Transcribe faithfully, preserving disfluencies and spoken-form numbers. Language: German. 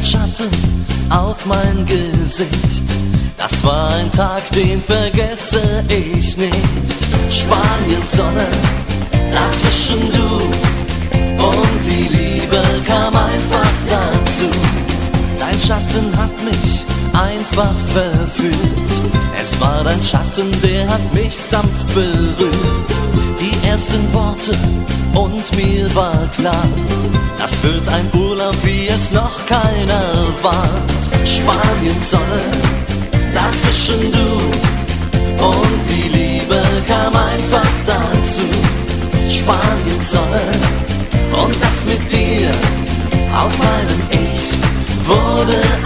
Schatten auf mein Gesicht. Das war ein Tag, den vergesse ich nicht. Spanien Sonne, dazwischen du und die Liebe kam einfach dazu. Dein Schatten hat mich einfach verführt. Es war dein Schatten, der hat mich sanft berührt. Die ersten Worte und mir war klar, das wird ein Urlaub, wie es noch keiner war. Spanien Sonne, dazwischen du und die Liebe kam einfach dazu. Spanien Sonne und das mit dir, aus meinem Ich wurde